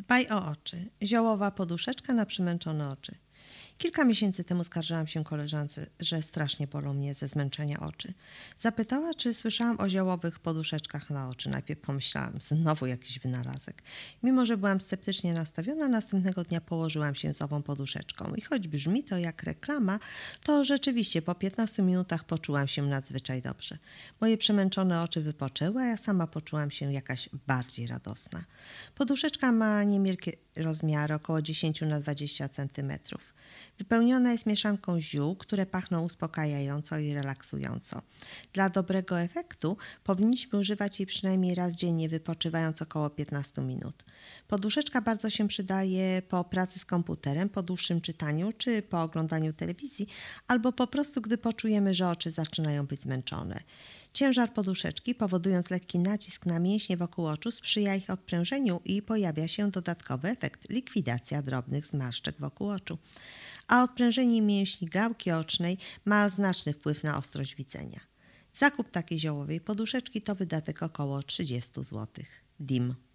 Dbaj o oczy. Ziołowa poduszeczka na przymęczone oczy. Kilka miesięcy temu skarżyłam się koleżance, że strasznie bolą mnie ze zmęczenia oczy. Zapytała, czy słyszałam o ziołowych poduszeczkach na oczy. Najpierw pomyślałam, znowu jakiś wynalazek. Mimo że byłam sceptycznie nastawiona, następnego dnia położyłam się z ową poduszeczką. I choć brzmi to jak reklama, to rzeczywiście po 15 minutach poczułam się nadzwyczaj dobrze. Moje przemęczone oczy wypoczęły, a ja sama poczułam się jakaś bardziej radosna. Poduszeczka ma niewielkie rozmiary, około 10 na 20 cm. Wypełniona jest mieszanką ziół, które pachną uspokajająco i relaksująco. Dla dobrego efektu powinniśmy używać jej przynajmniej raz dziennie, wypoczywając około 15 minut. Poduszeczka bardzo się przydaje po pracy z komputerem, po dłuższym czytaniu czy po oglądaniu telewizji, albo po prostu gdy poczujemy, że oczy zaczynają być zmęczone. Ciężar poduszeczki, powodując lekki nacisk na mięśnie wokół oczu, sprzyja ich odprężeniu i pojawia się dodatkowy efekt – likwidacja drobnych zmarszczek wokół oczu. A odprężenie mięśni gałki ocznej ma znaczny wpływ na ostrość widzenia. Zakup takiej ziołowej poduszeczki to wydatek około 30 zł. DIM.